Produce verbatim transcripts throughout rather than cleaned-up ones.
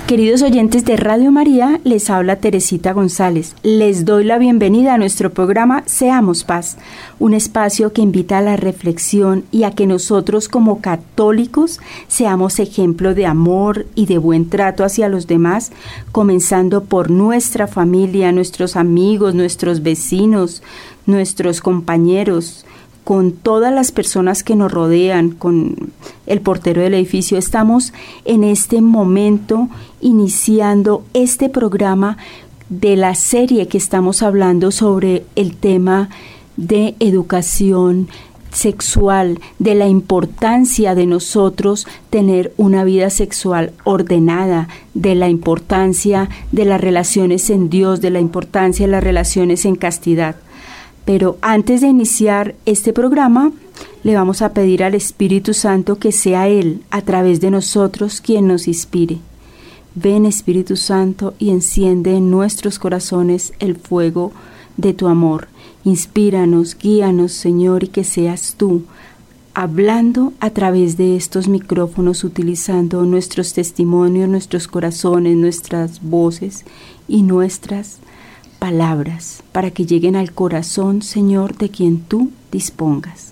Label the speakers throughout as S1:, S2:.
S1: Queridos oyentes de Radio María, les habla Teresita González. Les doy la bienvenida a nuestro programa Seamos Paz, un espacio que invita a la reflexión y a que nosotros como católicos seamos ejemplo de amor y de buen trato hacia los demás, comenzando por nuestra familia, nuestros amigos, nuestros vecinos, nuestros compañeros, con todas las personas que nos rodean, con el portero del edificio. Estamos en este momento iniciando este programa de la serie que estamos hablando sobre el tema de educación sexual, de la importancia de nosotros tener una vida sexual ordenada, de la importancia de las relaciones en Dios, de la importancia de las relaciones en castidad. Pero antes de iniciar este programa, le vamos a pedir al Espíritu Santo que sea Él, a través de nosotros, quien nos inspire. Ven, Espíritu Santo, y enciende en nuestros corazones el fuego de tu amor. Inspíranos, guíanos, Señor, y que seas tú, hablando a través de estos micrófonos, utilizando nuestros testimonios, nuestros corazones, nuestras voces y nuestras palabras, para que lleguen al corazón, Señor, de quien tú dispongas.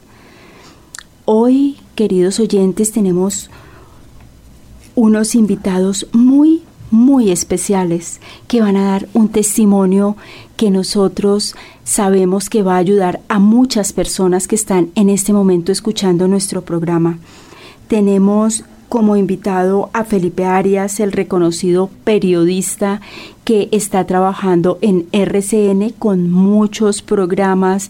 S1: Hoy, queridos oyentes, tenemos unos invitados muy, muy especiales que van a dar un testimonio que nosotros sabemos que va a ayudar a muchas personas que están en este momento escuchando nuestro programa. Tenemos como invitado a Felipe Arias, el reconocido periodista que está trabajando en R C N con muchos programas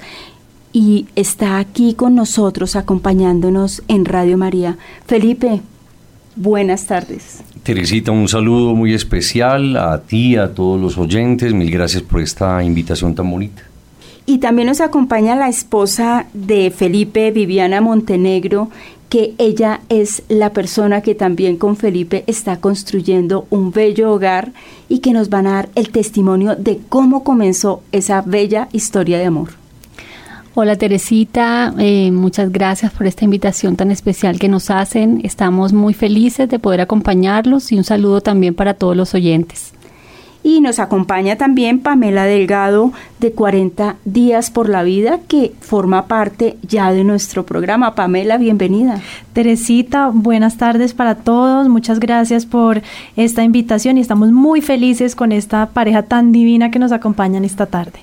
S1: y está aquí con nosotros acompañándonos en Radio María. Felipe, buenas tardes.
S2: Teresita, un saludo muy especial a ti, a todos los oyentes. Mil gracias por esta invitación tan bonita.
S1: Y también nos acompaña la esposa de Felipe, Viviana Montenegro, que ella es la persona que también con Felipe está construyendo un bello hogar y que nos van a dar el testimonio de cómo comenzó esa bella historia de amor.
S3: Hola Teresita, eh, muchas gracias por esta invitación tan especial que nos hacen. Estamos muy felices de poder acompañarlos y un saludo también para todos los oyentes.
S1: Y nos acompaña también Pamela Delgado de cuarenta días por la vida, que forma parte ya de nuestro programa. Pamela, bienvenida.
S4: Teresita, buenas tardes para todos. Muchas gracias por esta invitación y estamos muy felices con esta pareja tan divina que nos acompaña en esta tarde.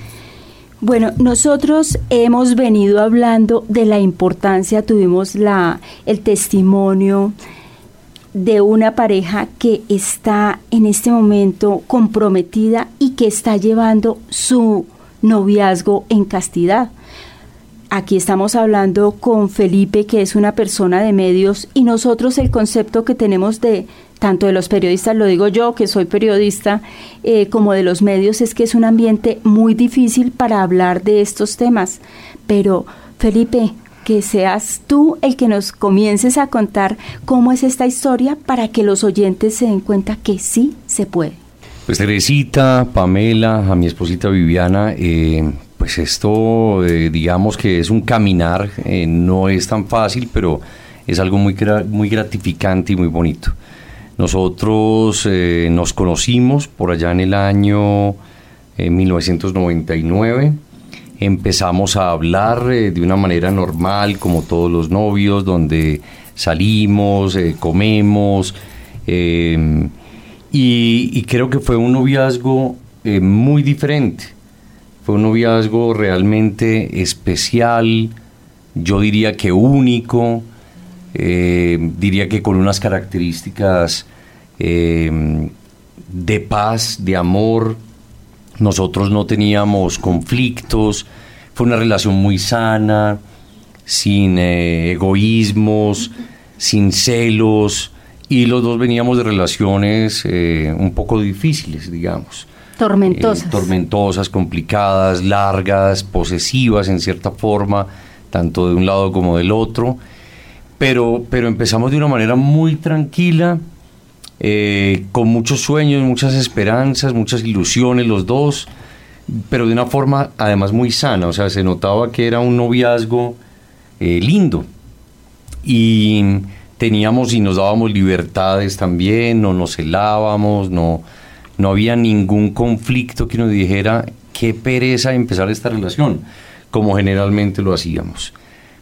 S1: Bueno, nosotros hemos venido hablando de la importancia, tuvimos la, el testimonio de una pareja que está en este momento comprometida y que está llevando su noviazgo en castidad. Aquí estamos hablando con Felipe, que es una persona de medios, y nosotros el concepto que tenemos de, tanto de los periodistas, lo digo yo que soy periodista, eh, como de los medios, es que es un ambiente muy difícil para hablar de estos temas. Pero Felipe, que seas tú el que nos comiences a contar cómo es esta historia para que los oyentes se den cuenta que sí se puede.
S2: Pues Teresita, Pamela, a mi esposita Viviana, eh, pues esto eh, digamos que es un caminar, eh, no es tan fácil, pero es algo muy, muy gratificante y muy bonito. Nosotros eh, nos conocimos por allá en el año eh, mil novecientos noventa y nueve. Empezamos a hablar eh, de una manera normal, como todos los novios, donde salimos, eh, comemos, eh, y, y creo que fue un noviazgo eh, muy diferente. Fue un noviazgo realmente especial, yo diría que único, eh, diría que con unas características eh, de paz, de amor. Nosotros no teníamos conflictos, fue una relación muy sana, sin eh, egoísmos, sin celos, y los dos veníamos de relaciones eh, un poco difíciles, digamos.
S1: Tormentosas.
S2: Eh, tormentosas, complicadas, largas, posesivas en cierta forma, tanto de un lado como del otro, pero, pero empezamos de una manera muy tranquila, Eh, con muchos sueños, muchas esperanzas, muchas ilusiones los dos, pero de una forma además muy sana. O sea, se notaba que era un noviazgo eh, lindo. Y teníamos y nos dábamos libertades también, no nos celábamos, no, no había ningún conflicto que nos dijera qué pereza empezar esta relación, como generalmente lo hacíamos.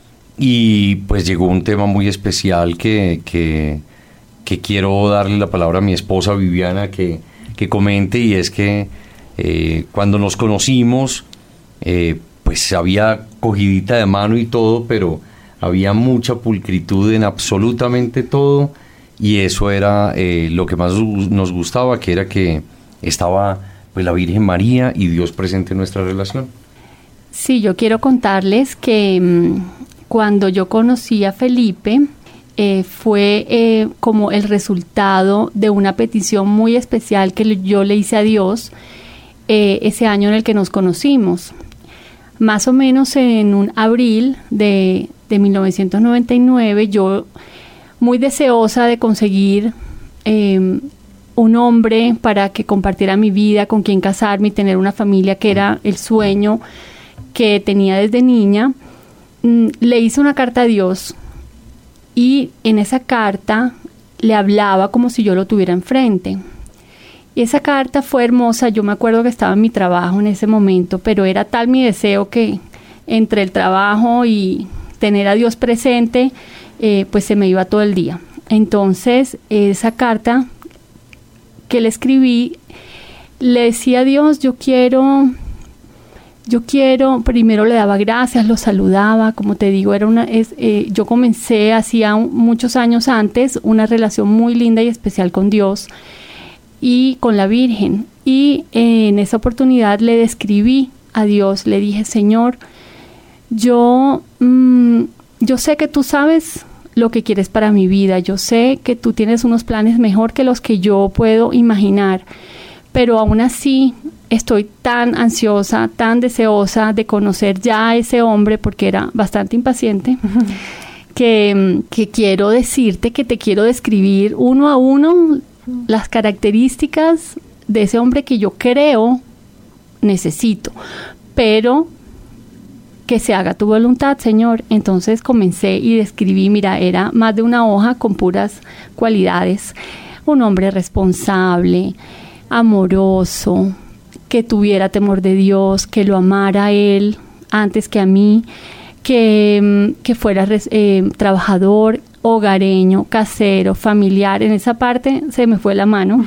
S2: Y pues llegó un tema muy especial que, que, que quiero darle la palabra a mi esposa Viviana que, que comente, y es que eh, cuando nos conocimos, eh, pues había cogidita de mano y todo, pero había mucha pulcritud en absolutamente todo, y eso era eh, lo que más nos gustaba, que era que estaba pues la Virgen María y Dios presente en nuestra relación.
S3: Sí, yo quiero contarles que mmm, cuando yo conocí a Felipe, eh, fue eh, como el resultado de una petición muy especial que yo le hice a Dios eh, ese año en el que nos conocimos. Más o menos en un abril de, de mil novecientos noventa y nueve, yo muy deseosa de conseguir eh, un hombre para que compartiera mi vida, con quien casarme y tener una familia, que era el sueño que tenía desde niña, mm, le hice una carta a Dios, y en esa carta le hablaba como si yo lo tuviera enfrente. Y esa carta fue hermosa. Yo me acuerdo que estaba en mi trabajo en ese momento, pero era tal mi deseo que entre el trabajo y tener a Dios presente, eh, pues se me iba todo el día. Entonces, esa carta que le escribí, le decía a Dios, yo quiero, yo quiero, primero le daba gracias, lo saludaba, como te digo, era una, es, eh, yo comencé hacía un, muchos años antes una relación muy linda y especial con Dios y con la Virgen, y eh, en esa oportunidad le describí a Dios, le dije, Señor, yo, mmm, yo sé que tú sabes lo que quieres para mi vida, yo sé que tú tienes unos planes mejor que los que yo puedo imaginar, pero aún así estoy tan ansiosa, tan deseosa de conocer ya a ese hombre, porque era bastante impaciente, que, que quiero decirte, que te quiero describir uno a uno las características de ese hombre que yo creo necesito, pero que se haga tu voluntad, Señor. Entonces comencé y describí, mira, era más de una hoja con puras cualidades: un hombre responsable, amoroso, que tuviera temor de Dios, que lo amara a él antes que a mí, que, que fuera eh, trabajador, hogareño, casero, familiar. En esa parte se me fue la mano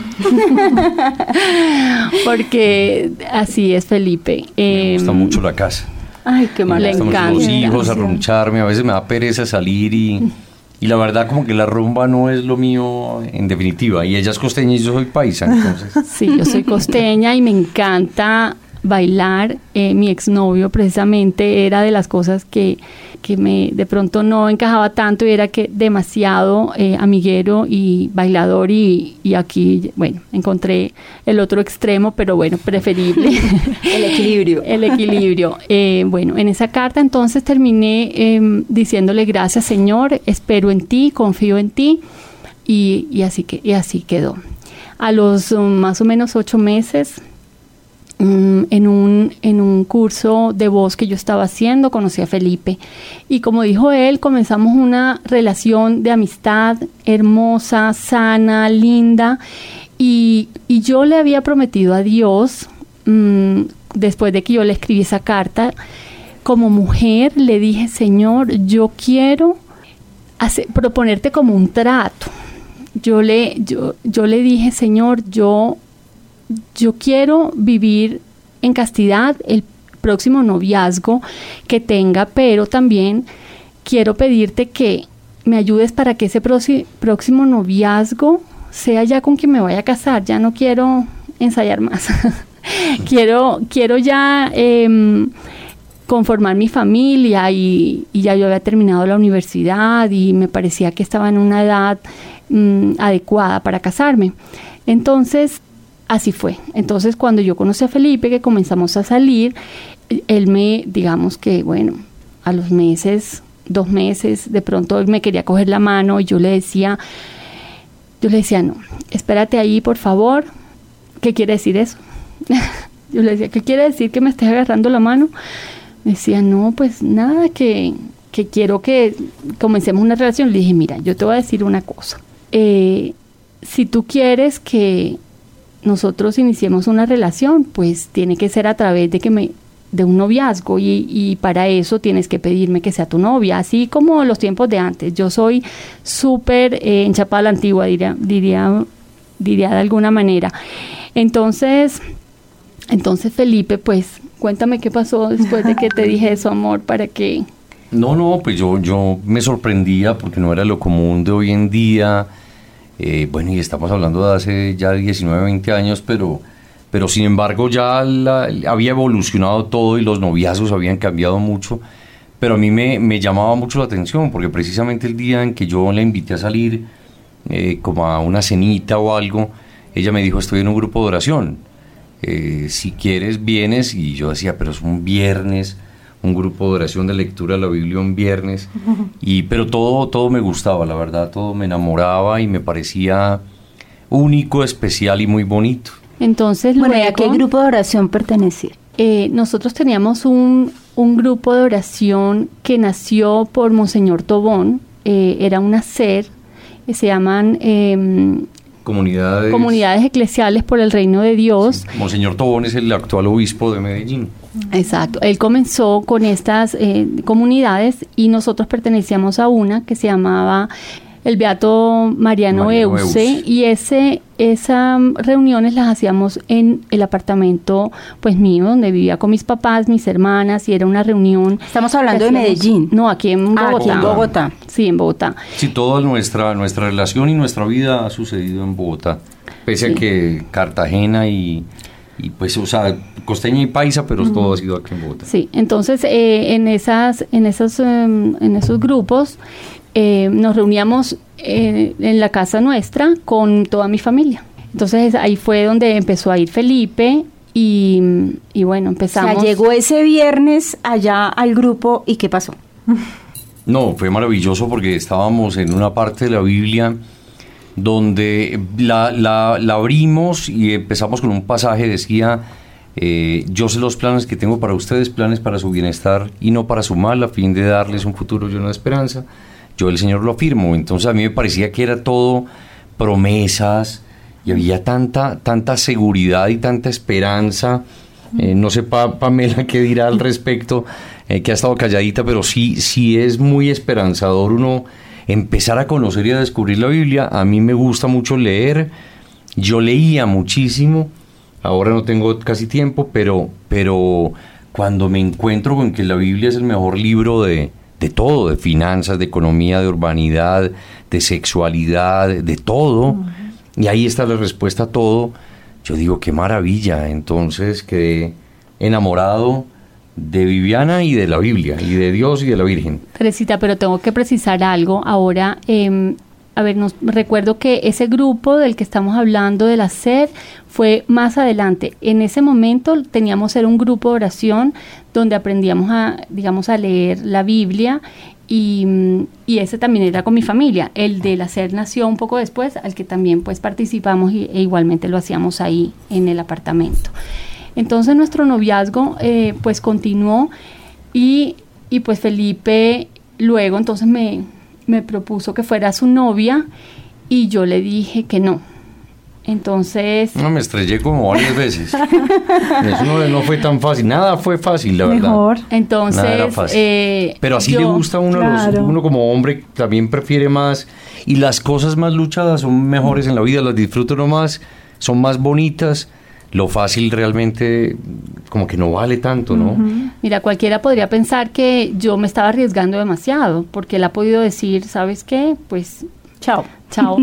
S3: porque así es Felipe.
S2: Me
S3: eh,
S2: gusta mucho la casa.
S1: Ay, qué mal.
S3: Le encanta.
S2: Los hijos, arruncharme, a veces me da pereza salir y, y la verdad como que la rumba no es lo mío en definitiva, y ella es costeña y yo soy paisa, entonces.
S3: Sí, yo soy costeña y me encanta bailar. Eh, mi exnovio precisamente era de las cosas que, que me de pronto no encajaba tanto, y era que demasiado eh, amiguero y bailador, y, y aquí, bueno, encontré el otro extremo, pero bueno, preferible.
S1: El equilibrio.
S3: El equilibrio. Eh, bueno, en esa carta entonces terminé eh, diciéndole, gracias Señor, espero en ti, confío en ti, y, y, así, que, y así quedó. A los um, más o menos ocho meses, En un, en un curso de voz que yo estaba haciendo, conocí a Felipe, y como dijo él, comenzamos una relación de amistad hermosa, sana, linda, y, y yo le había prometido a Dios, mmm, después de que yo le escribí esa carta, como mujer le dije, Señor, yo quiero hacer, proponerte como un trato. Yo le, yo, yo le dije, Señor, yo Yo quiero vivir en castidad el próximo noviazgo que tenga, pero también quiero pedirte que me ayudes para que ese próximo noviazgo sea ya con quien me vaya a casar. Ya no quiero ensayar más. quiero, quiero ya eh, conformar mi familia, y, y ya yo había terminado la universidad y me parecía que estaba en una edad um, adecuada para casarme. Entonces, así fue. Entonces, cuando yo conocí a Felipe, que comenzamos a salir, él me, digamos que, bueno, a los meses, dos meses, de pronto él me quería coger la mano, y yo le decía, yo le decía, no, espérate ahí, por favor. ¿Qué quiere decir eso? Yo le decía, ¿qué quiere decir que me estés agarrando la mano? Me decía, no, pues nada, que, que quiero que comencemos una relación, le dije, mira, yo te voy a decir una cosa. Eh, si tú quieres que nosotros iniciemos una relación, pues tiene que ser a través de que me de un noviazgo y, y para eso tienes que pedirme que sea tu novia, así como los tiempos de antes. Yo soy súper eh, enchapada a la antigua, diría, diría, diría de alguna manera. Entonces, entonces Felipe, pues cuéntame qué pasó después de que te dije eso, amor, para que...
S2: No, no, pues yo, yo me sorprendía porque no era lo común de hoy en día. Eh, bueno, y estamos hablando de hace ya diecinueve, veinte años, pero... pero sin embargo ya la, había evolucionado todo y los noviazgos habían cambiado mucho, pero a mí me, me llamaba mucho la atención, porque precisamente el día en que yo la invité a salir, eh, como a una cenita o algo, ella me dijo, estoy en un grupo de oración, eh, si quieres vienes, y yo decía, pero es un viernes, un grupo de oración de lectura de la Biblia un viernes, y, pero todo, todo me gustaba, la verdad, todo me enamoraba y me parecía único, especial y muy bonito.
S3: Entonces,
S1: bueno,
S3: luego,
S1: ¿a qué grupo de oración pertenecía?
S3: Eh, nosotros teníamos un, un grupo de oración que nació por Monseñor Tobón, eh, era una S E R, eh, se llaman eh,
S2: comunidades,
S3: comunidades eclesiales por el reino de Dios.
S2: Sí. Monseñor Tobón es el actual obispo de Medellín.
S3: Exacto, él comenzó con estas eh, comunidades y nosotros pertenecíamos a una que se llamaba el Beato Mariano, Mariano Euse, Euse, y ese, esas reuniones las hacíamos en el apartamento pues mío, donde vivía con mis papás, mis hermanas, y era una reunión...
S1: Estamos hablando de Medellín.
S3: No, aquí en Bogotá.
S1: Ah, aquí en Bogotá.
S3: Sí, en Bogotá.
S2: Sí, toda nuestra, nuestra relación y nuestra vida ha sucedido en Bogotá, pese sí. a que Cartagena y... y pues, o sea, costeña y paisa, pero uh-huh. todo ha sido aquí en Bogotá.
S3: Sí, entonces eh, en esas, en esos, um, en esos grupos eh, nos reuníamos eh, en la casa nuestra con toda mi familia. Entonces ahí fue donde empezó a ir Felipe y, y bueno, empezamos.
S1: O sea, llegó ese viernes allá al grupo y ¿qué pasó?
S2: No, fue maravilloso porque estábamos en una parte de la Biblia donde la, la, la abrimos y empezamos con un pasaje, decía, eh, yo sé los planes que tengo para ustedes, planes para su bienestar y no para su mal, a fin de darles un futuro lleno de esperanza. Yo el Señor lo afirmo. Entonces a mí me parecía que era todo promesas y había tanta, tanta seguridad y tanta esperanza. Eh, no sé, pa, Pamela, qué dirá al respecto, eh, que ha estado calladita, pero sí, sí es muy esperanzador uno empezar a conocer y a descubrir la Biblia. A mí me gusta mucho leer, yo leía muchísimo, ahora no tengo casi tiempo, pero, pero cuando me encuentro con que la Biblia es el mejor libro de, de todo, de finanzas, de economía, de urbanidad, de sexualidad, de todo, uh-huh. y ahí está la respuesta a todo, yo digo, qué maravilla. Entonces quedé enamorado de Viviana y de la Biblia, y de Dios y de la Virgen.
S3: Teresita, pero tengo que precisar algo ahora. Eh, a ver, nos, recuerdo que ese grupo del que estamos hablando, de la S E R, fue más adelante. En ese momento teníamos era un grupo de oración donde aprendíamos a, digamos, a leer la Biblia, y, y ese también era con mi familia. El de la S E R nació un poco después, al que también pues participamos y, e igualmente lo hacíamos ahí en el apartamento. Entonces nuestro noviazgo eh, pues continuó y, y pues Felipe luego entonces me, me propuso que fuera su novia y yo le dije que no. Entonces...
S2: No, me estrellé como varias veces. Eso no, no fue tan fácil. Nada fue fácil, la
S4: Mejor.
S2: verdad.
S3: Entonces...
S2: Nada era fácil.
S3: Eh,
S2: Pero así
S3: yo,
S2: le gusta a uno,
S4: claro.
S2: los, uno como hombre también prefiere más. Y las cosas más luchadas son mejores en la vida, las disfruto uno más, son más bonitas. Lo fácil realmente como que no vale tanto, ¿no?
S3: Uh-huh. Mira, cualquiera podría pensar que yo me estaba arriesgando demasiado, porque él ha podido decir, ¿sabes qué? Pues, chao, chao.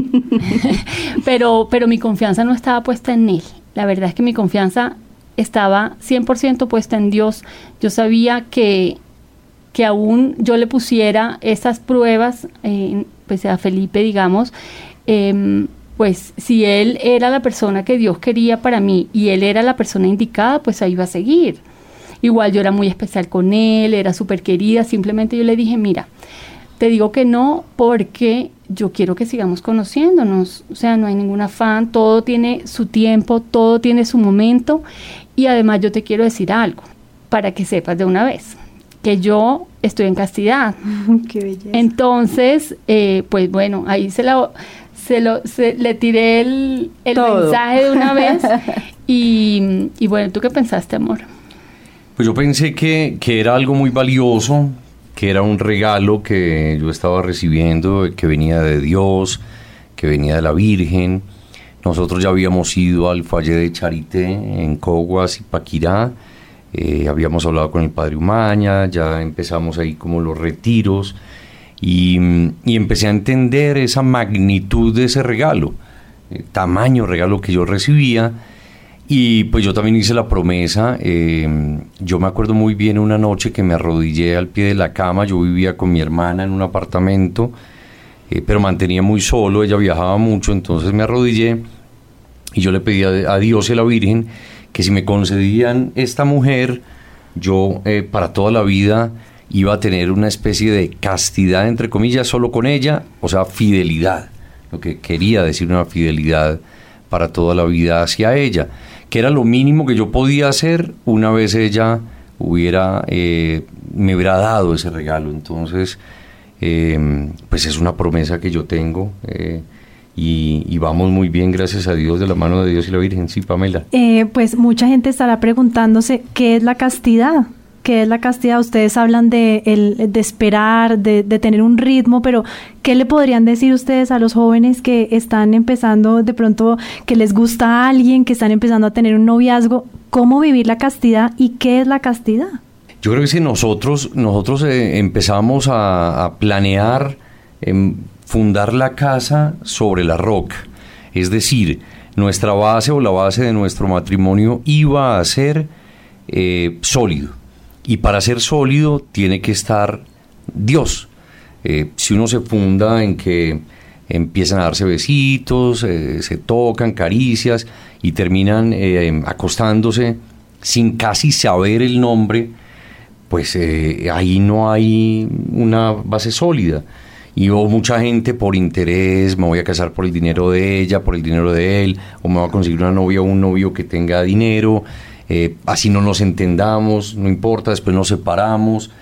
S3: pero, pero mi confianza no estaba puesta en él. La verdad es que mi confianza estaba cien por ciento puesta en Dios. Yo sabía que, que aún yo le pusiera esas pruebas, eh, pues a Felipe, digamos, eh, pues si él era la persona que Dios quería para mí y él era la persona indicada, pues ahí iba a seguir. Igual yo era muy especial con él, era súper querida, simplemente yo le dije, mira, te digo que no porque yo quiero que sigamos conociéndonos, o sea, no hay ningún afán, todo tiene su tiempo, todo tiene su momento, y además yo te quiero decir algo, para que sepas de una vez, que yo estoy en castidad.
S4: Qué belleza.
S3: Entonces, eh, pues bueno, ahí se la... Se lo, se, le tiré el, el mensaje de una vez y, y bueno, ¿tú qué pensaste, amor?
S2: Pues yo pensé que, que era algo muy valioso, que era un regalo que yo estaba recibiendo, que venía de Dios, que venía de la Virgen. Nosotros ya habíamos ido al Valle de Charité en Coguas y Paquirá, eh, habíamos hablado con el Padre Umaña, ya empezamos ahí como los retiros. Y, y empecé a entender esa magnitud de ese regalo, el tamaño regalo que yo recibía, y pues yo también hice la promesa. Eh, yo me acuerdo muy bien una noche que me arrodillé al pie de la cama. Yo vivía con mi hermana en un apartamento, eh, pero mantenía muy solo, ella viajaba mucho, entonces me arrodillé y yo le pedí a, a Dios y a la Virgen que si me concedían esta mujer, yo eh, para toda la vida iba a tener una especie de castidad, entre comillas, solo con ella, o sea, fidelidad, lo que quería decir una fidelidad para toda la vida hacia ella, que era lo mínimo que yo podía hacer una vez ella hubiera, eh, me hubiera dado ese regalo. Entonces, eh, pues es una promesa que yo tengo, eh, y, y vamos muy bien, gracias a Dios, de la mano de Dios y la Virgen. Sí, Pamela.
S4: Eh, pues mucha gente estará preguntándose, ¿qué es la castidad? ¿Qué es la castidad? Ustedes hablan de, el, de esperar, de, de tener un ritmo, pero ¿qué le podrían decir ustedes a los jóvenes que están empezando de pronto, que les gusta a alguien, que están empezando a tener un noviazgo? ¿Cómo vivir la castidad y qué es la castidad?
S2: Yo creo que si nosotros, nosotros eh, empezamos a, a planear, eh, fundar la casa sobre la roca, es decir, nuestra base o la base de nuestro matrimonio iba a ser eh, sólido. Y para ser sólido tiene que estar Dios. Eh, si uno se funda en que empiezan a darse besitos, eh, se tocan, caricias y terminan eh, acostándose sin casi saber el nombre, pues eh, ahí no hay una base sólida. Y o mucha gente por interés, me voy a casar por el dinero de ella, por el dinero de él, o me voy a conseguir una novia o un novio que tenga dinero. Eh, así no nos entendamos, no importa, después nos separamos.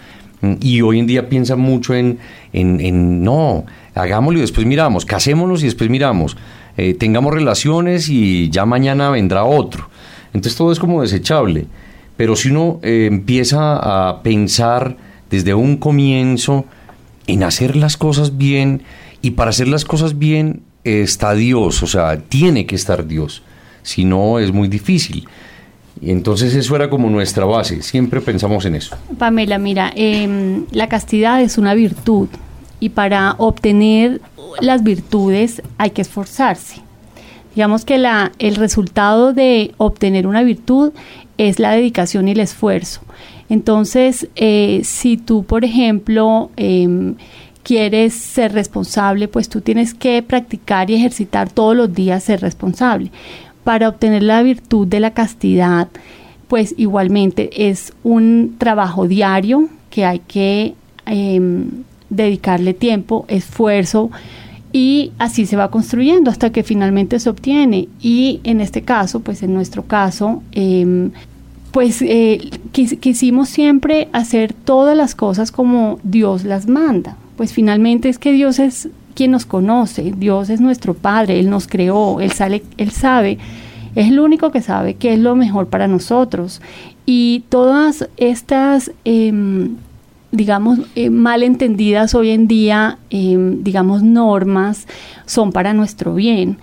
S2: Y hoy en día piensan mucho en, en, en no, hagámoslo y después miramos, casémonos y después miramos, eh, tengamos relaciones y ya mañana vendrá otro. Entonces todo es como desechable. Pero si uno eh, empieza a pensar desde un comienzo en hacer las cosas bien, y para hacer las cosas bien eh, está Dios, o sea, tiene que estar Dios, si no es muy difícil. Y entonces eso era como nuestra base, siempre pensamos en eso.
S3: Pamela, mira, eh, la castidad es una virtud y para obtener las virtudes hay que esforzarse. Digamos que la, el resultado de obtener una virtud es la dedicación y el esfuerzo. Entonces, eh, si tú, por ejemplo, eh, quieres ser responsable, pues tú tienes que practicar y ejercitar todos los días ser responsable. Para obtener la virtud de la castidad, pues igualmente es un trabajo diario que hay que eh, dedicarle tiempo, esfuerzo, y así se va construyendo hasta que finalmente se obtiene. Y en este caso, pues en nuestro caso, eh, pues eh, quis, quisimos siempre hacer todas las cosas como Dios las manda. Pues finalmente es que Dios es quien nos conoce, Dios es nuestro Padre, Él nos creó, Él, sale, Él sabe, es el único que sabe qué es lo mejor para nosotros. Y todas estas, eh, digamos, eh, malentendidas hoy en día, eh, digamos, normas, son para nuestro bien.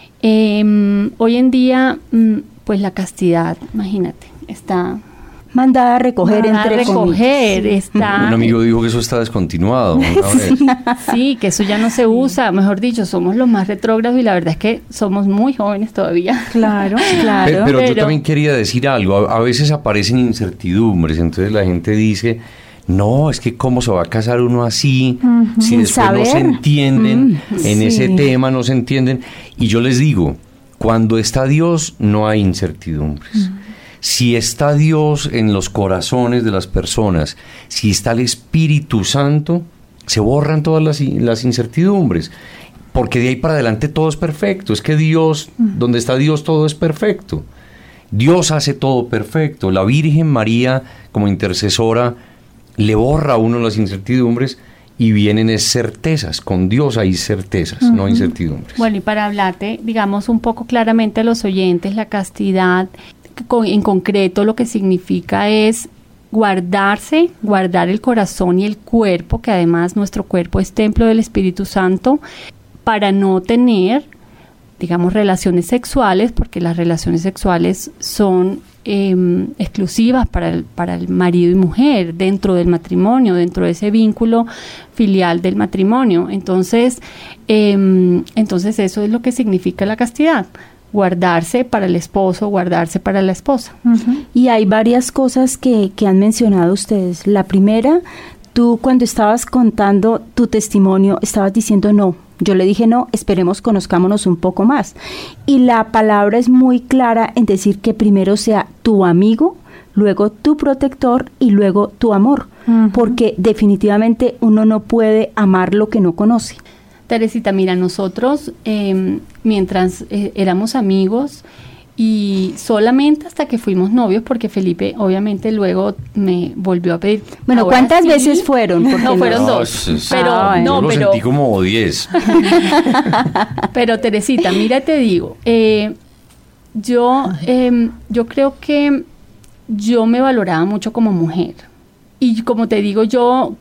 S3: Eh, hoy en día, pues la castidad, imagínate, está...
S1: mandada a recoger,
S3: mandada
S1: entre
S3: a recoger,
S1: comillas.
S3: está...
S2: Un amigo dijo que eso está descontinuado, ¿no?
S3: Sí, sí, que eso ya no se usa. Mejor dicho, somos los más retrógrados y la verdad es que somos muy jóvenes todavía.
S4: Claro, claro.
S2: Pero, pero,
S3: pero
S2: yo también quería decir algo. A, a veces aparecen incertidumbres, entonces la gente dice, no, es que cómo se va a casar uno así, uh-huh. si después
S1: saber.
S2: no se entienden, uh-huh. en
S4: sí.
S2: ese tema no se entienden. Y yo les digo, cuando está Dios no hay incertidumbres. Uh-huh. Si está Dios en los corazones de las personas, si está el Espíritu Santo, se borran todas las, las incertidumbres, porque de ahí para adelante todo es perfecto. Es que Dios, uh-huh. donde está Dios todo es perfecto. Dios hace todo perfecto. La Virgen María, como intercesora, le borra a uno las incertidumbres y vienen es certezas. Con Dios hay certezas, uh-huh. no incertidumbres.
S3: Bueno, y para hablarte, digamos, un poco claramente a los oyentes, la castidad, con, en concreto lo que significa es guardarse, guardar el corazón y el cuerpo, que además nuestro cuerpo es templo del Espíritu Santo, para no tener, digamos, relaciones sexuales, porque las relaciones sexuales son eh, exclusivas para el, para el marido y mujer, dentro del matrimonio, dentro de ese vínculo filial del matrimonio. Entonces, eh, entonces eso es lo que significa la castidad. Guardarse para el esposo, guardarse para la esposa.
S1: Uh-huh. Y hay varias cosas que, que han mencionado ustedes. La primera, tú cuando estabas contando tu testimonio, estabas diciendo no. Yo le dije no, esperemos conozcámonos un poco más. Y la palabra es muy clara en decir que primero sea tu amigo, luego tu protector y luego tu amor. Uh-huh. Porque definitivamente uno no puede amar lo que no conoce.
S3: Teresita, mira, nosotros eh, mientras eh, éramos amigos y solamente hasta que fuimos novios, porque Felipe obviamente luego me volvió a pedir.
S1: Bueno, ¿cuántas sí, veces fueron?
S3: No, no, fueron dos.
S2: Es,
S3: pero
S2: ah,
S3: no,
S2: yo lo
S3: pero,
S2: sentí como diez.
S3: Pero Teresita, mira, te digo, eh, yo, eh, yo creo que yo me valoraba mucho como mujer. Y como te digo, yo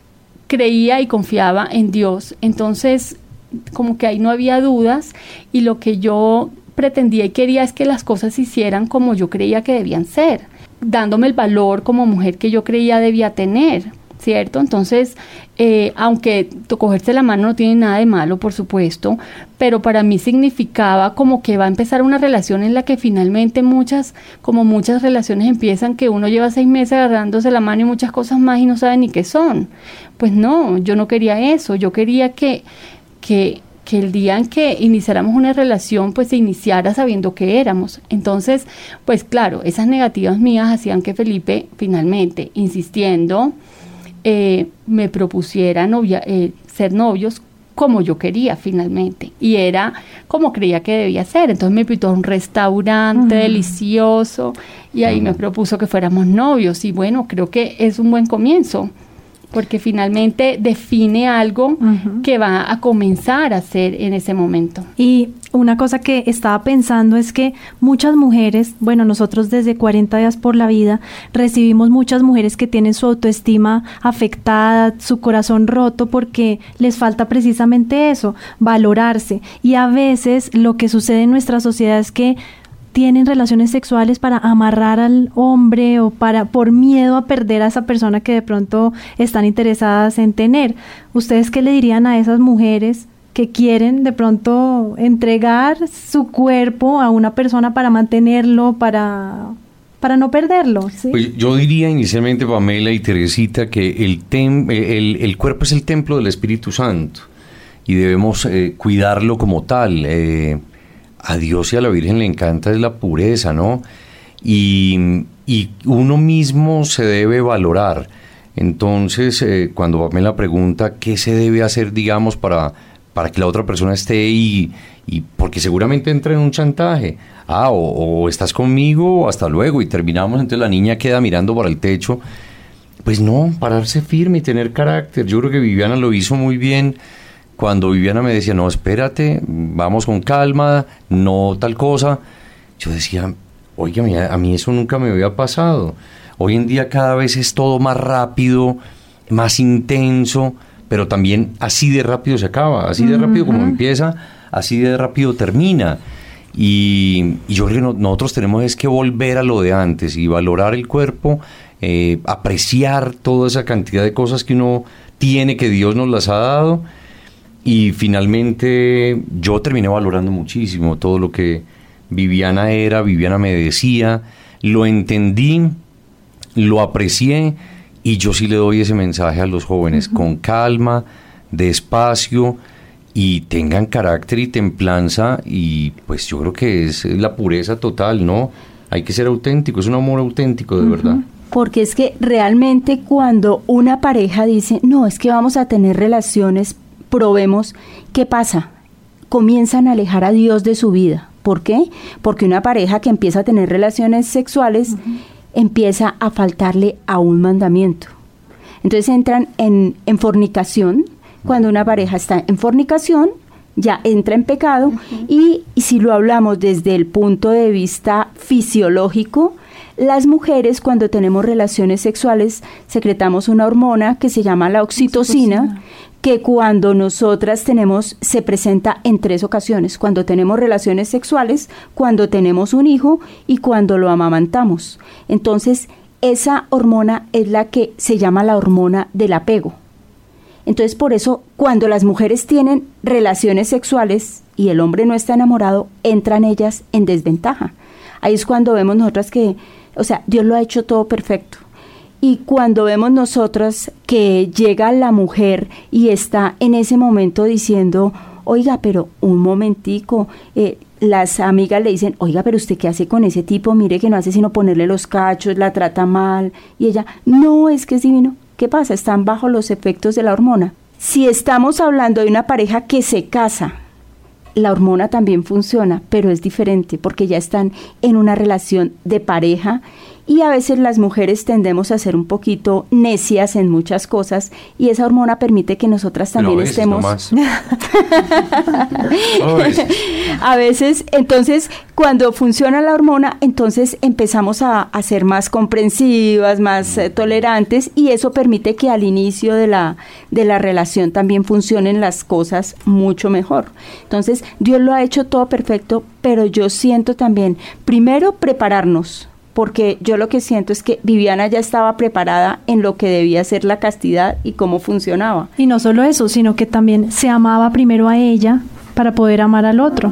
S3: creía y confiaba en Dios, entonces como que ahí no había dudas y lo que yo pretendía y quería es que las cosas se hicieran como yo creía que debían ser, dándome el valor como mujer que yo creía debía tener, ¿cierto? Entonces, eh, aunque cogerse la mano no tiene nada de malo, por supuesto, pero para mí significaba como que va a empezar una relación en la que finalmente muchas, como muchas relaciones empiezan, que uno lleva seis meses agarrándose la mano y muchas cosas más y no sabe ni qué son. Pues no, yo no quería eso, yo quería que, que, que el día en que iniciáramos una relación, pues se iniciara sabiendo qué éramos. Entonces, pues claro, esas negativas mías hacían que Felipe finalmente, insistiendo, Eh, me propusiera novia, eh, ser novios como yo quería finalmente, y era como creía que debía ser. Entonces me invitó a un restaurante uh-huh. delicioso y ahí uh-huh. me propuso que fuéramos novios, y bueno, creo que es un buen comienzo porque finalmente define algo uh-huh. que va a comenzar a ser en ese momento.
S4: Y una cosa que estaba pensando es que muchas mujeres, bueno, nosotros desde cuarenta días por la vida, recibimos muchas mujeres que tienen su autoestima afectada, su corazón roto, porque les falta precisamente eso, valorarse. Y a veces lo que sucede en nuestra sociedad es que tienen relaciones sexuales para amarrar al hombre o para por miedo a perder a esa persona que de pronto están interesadas en tener. ¿Ustedes qué le dirían a esas mujeres que quieren de pronto entregar su cuerpo a una persona para mantenerlo, para, para no perderlo? ¿Sí?
S2: Pues yo diría inicialmente, Pamela y Teresita, que el, tem, el, el cuerpo es el templo del Espíritu Santo y debemos eh, cuidarlo como tal. Eh, A Dios y a la Virgen le encanta es la pureza, ¿no? Y, y uno mismo se debe valorar. Entonces, eh, cuando Pamela pregunta qué se debe hacer, digamos, para, para que la otra persona esté y, y porque seguramente entra en un chantaje. Ah, o, o estás conmigo, hasta luego, y terminamos, entonces la niña queda mirando para el techo. Pues no, pararse firme y tener carácter. Yo creo que Viviana lo hizo muy bien. Cuando Viviana me decía, no, espérate, vamos con calma, no tal cosa, yo decía, oiga, a mí eso nunca me había pasado. Hoy en día cada vez es todo más rápido, más intenso, pero también así de rápido se acaba, así de rápido como empieza, así de rápido termina. Y, y yo creo que no, nosotros tenemos es que volver a lo de antes y valorar el cuerpo, eh, apreciar toda esa cantidad de cosas que uno tiene, que Dios nos las ha dado. Y finalmente yo terminé valorando muchísimo todo lo que Viviana era, Viviana me decía, lo entendí, lo aprecié, y yo sí le doy ese mensaje a los jóvenes, uh-huh. con calma, despacio, y tengan carácter y templanza, y pues yo creo que es la pureza total, ¿no? Hay que ser auténtico, es un amor auténtico de uh-huh. verdad.
S1: Porque es que realmente cuando una pareja dice, no, es que vamos a tener relaciones, probemos, ¿qué pasa? Comienzan a alejar a Dios de su vida. ¿Por qué? Porque una pareja que empieza a tener relaciones sexuales uh-huh. empieza a faltarle a un mandamiento. Entonces entran en, en fornicación. Cuando una pareja está en fornicación, ya entra en pecado. Uh-huh. y, y si lo hablamos desde el punto de vista fisiológico, las mujeres cuando tenemos relaciones sexuales secretamos una hormona que se llama la oxitocina, oxitocina, que cuando nosotras tenemos, se presenta en tres ocasiones: cuando tenemos relaciones sexuales, cuando tenemos un hijo y cuando lo amamantamos. Entonces, esa hormona es la que se llama la hormona del apego. Entonces, por eso, cuando las mujeres tienen relaciones sexuales y el hombre no está enamorado, entran ellas en desventaja. Ahí es cuando vemos nosotras que, o sea, Dios lo ha hecho todo perfecto. Y cuando vemos nosotras que llega la mujer y está en ese momento diciendo, oiga, pero un momentico, eh, las amigas le dicen, oiga, pero ¿usted qué hace con ese tipo? Mire que no hace sino ponerle los cachos, la trata mal. Y ella, no, es que es divino. ¿Qué pasa? Están bajo los efectos de la hormona. Si estamos hablando de una pareja que se casa, la hormona también funciona, pero es diferente porque ya están en una relación de pareja. Y a veces las mujeres tendemos a ser un poquito necias en muchas cosas y esa hormona permite que nosotras también
S2: a veces,
S1: estemos...
S2: No más. a veces.
S1: A veces, entonces, cuando funciona la hormona, entonces empezamos a, a ser más comprensivas, más eh, tolerantes, y eso permite que al inicio de la, de la relación también funcionen las cosas mucho mejor. Entonces, Dios lo ha hecho todo perfecto, pero yo siento también, primero, prepararnos, porque yo lo que siento es que Viviana ya estaba preparada en lo que debía ser la castidad y cómo funcionaba.
S4: Y no solo eso, sino que también se amaba primero a ella para poder amar al otro.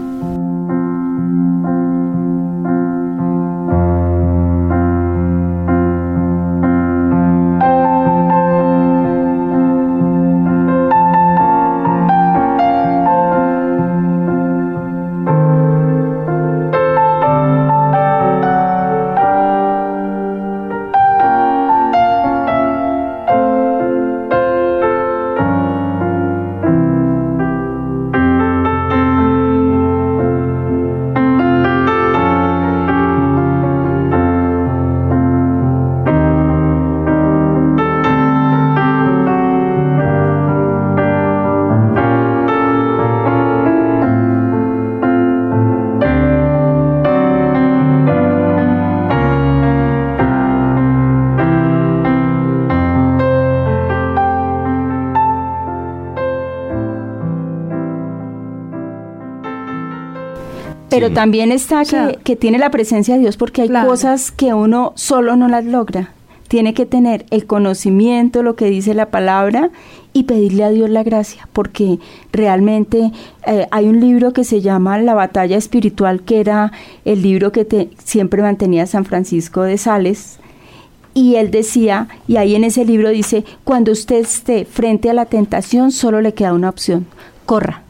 S1: Pero
S2: Sí.
S1: también está
S4: O sea,
S1: que, que tiene la presencia de Dios, porque hay
S4: claro.
S1: cosas que uno solo no las logra. Tiene que tener el conocimiento, lo que dice la palabra, y pedirle a Dios la gracia, porque realmente eh, hay un libro que se llama La Batalla Espiritual, que era el libro que te, siempre mantenía San Francisco de Sales, y él decía, y ahí en ese libro dice, cuando usted esté frente a la tentación, solo le queda una opción: corra.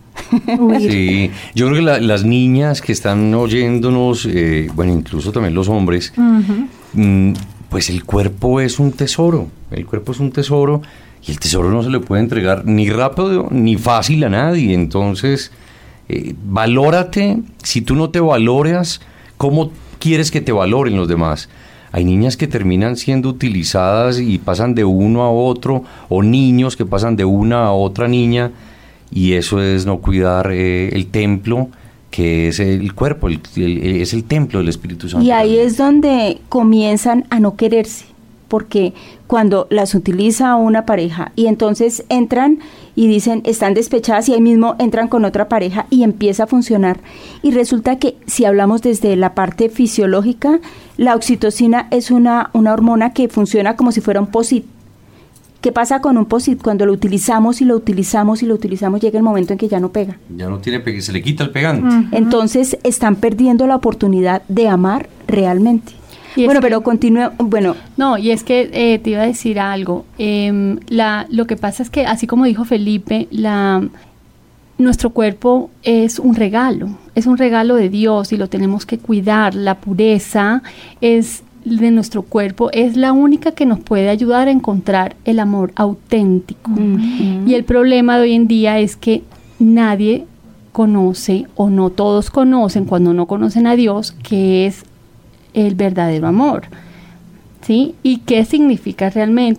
S2: Sí, yo creo que la, las niñas que están oyéndonos, eh, bueno, incluso también los hombres,
S4: Uh-huh.
S2: mm, pues el cuerpo es un tesoro, el cuerpo es un tesoro y el tesoro no se le puede entregar ni rápido ni fácil a nadie. Entonces, eh, valórate. Si tú no te valoras, ¿cómo quieres que te valoren los demás? Hay niñas que terminan siendo utilizadas y pasan de uno a otro, o niños que pasan de una a otra niña, y eso es no cuidar eh, el templo, que es el cuerpo, el, el, es el templo del Espíritu Santo.
S1: Y ahí es donde comienzan a no quererse, porque cuando las utiliza una pareja y entonces entran y dicen, están despechadas, y ahí mismo entran con otra pareja y empieza a funcionar. Y resulta que si hablamos desde la parte fisiológica, la oxitocina es una, una hormona que funciona como si fuera un posit. ¿Qué pasa con un posit? Cuando lo utilizamos y lo utilizamos y lo utilizamos, llega el momento en que ya no pega.
S2: Ya no tiene pegue, se le quita el pegante.
S4: Uh-huh.
S1: Entonces están perdiendo la oportunidad de amar realmente.
S3: Y es
S1: Bueno,
S3: que-
S1: pero continúe, bueno,
S3: No, y es que eh, te iba a decir algo. Eh, la, lo que pasa es que, así como dijo Felipe, la, nuestro cuerpo es un regalo, es un regalo de Dios y lo tenemos que cuidar. La pureza es de nuestro cuerpo es la única que nos puede ayudar a encontrar el amor auténtico.
S1: Ujú.
S3: Y el problema de hoy en día es que nadie conoce, o no todos conocen, cuando no conocen a Dios, qué es el verdadero amor, ¿sí? Y qué significa realmente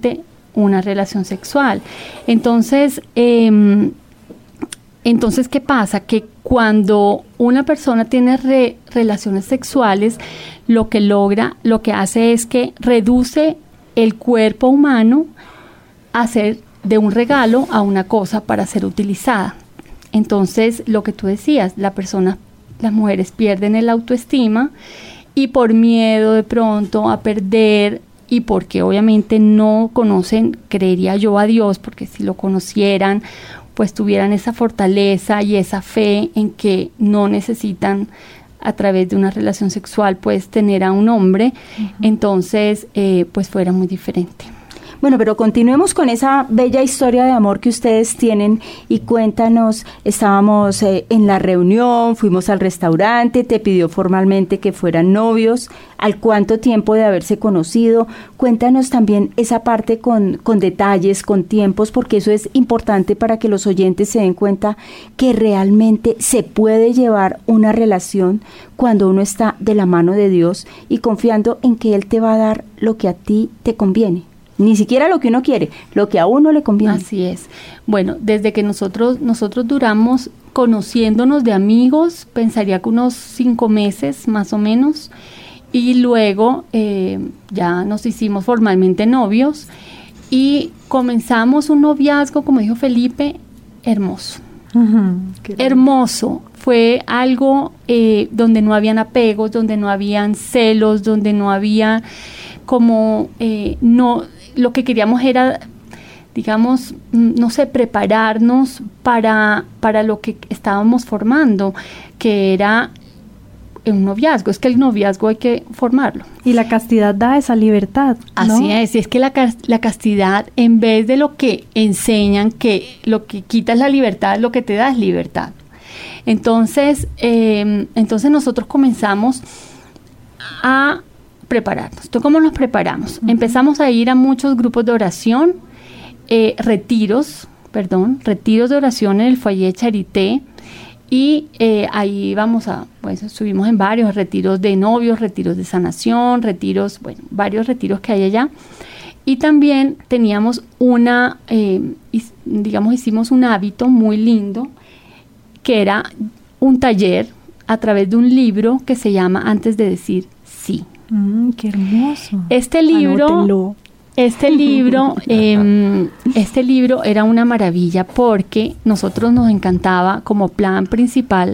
S3: una relación sexual. Entonces, eh, entonces, ¿qué pasa? Que cuando una persona tiene re, relaciones sexuales, lo que logra, lo que hace es que reduce el cuerpo humano a ser de un regalo a una cosa para ser utilizada. Entonces, lo que tú decías, la persona, las mujeres pierden el autoestima y por miedo de pronto a perder y porque obviamente no conocen, creería yo, a Dios, porque si lo conocieran, pues tuvieran esa fortaleza y esa fe en que no necesitan a través de una relación sexual pues tener a un hombre, uh-huh. entonces eh, pues fuera muy diferente.
S1: Bueno, pero continuemos con esa bella historia de amor que ustedes tienen y cuéntanos, estábamos eh, en la reunión, fuimos al restaurante, te pidió formalmente que fueran novios, ¿al cuánto tiempo de haberse conocido? Cuéntanos también esa parte con, con detalles, con tiempos, porque eso es importante para que los oyentes se den cuenta que realmente se puede llevar una relación cuando uno está de la mano de Dios y confiando en que Él te va a dar lo que a ti te conviene. Ni siquiera lo que uno quiere, lo que a uno le conviene.
S3: Así es. Bueno, desde que nosotros nosotros duramos conociéndonos de amigos, pensaría que unos cinco meses más o menos, y luego eh, ya nos hicimos formalmente novios y comenzamos un noviazgo, como dijo Felipe, hermoso. Uh-huh, hermoso. Fue algo eh, donde no habían apegos, donde no habían celos, donde no había como eh, no... Lo que queríamos era, digamos, no sé, prepararnos para, para lo que estábamos formando, que era un noviazgo. Es que el noviazgo hay que formarlo.
S4: Y la castidad da esa libertad, ¿no?
S3: Así es, y es que la, la castidad, en vez de lo que enseñan, que lo que quita es la libertad, lo que te da es libertad. Entonces, eh, entonces nosotros comenzamos a prepararnos. ¿Tú cómo nos preparamos? Uh-huh. Empezamos a ir a muchos grupos de oración, eh, retiros, perdón, retiros de oración en el Foyer Charité, y eh, ahí vamos a, pues estuvimos en varios retiros de novios, retiros de sanación, retiros, bueno, varios retiros que hay allá, y también teníamos una, eh, digamos, hicimos un hábito muy lindo, que era un taller a través de un libro que se llama Antes de decir sí.
S4: Mm, ¡Qué hermoso!
S3: Este libro, Anótenlo. este libro, eh, este libro era una maravilla porque nosotros nos encantaba, como plan principal,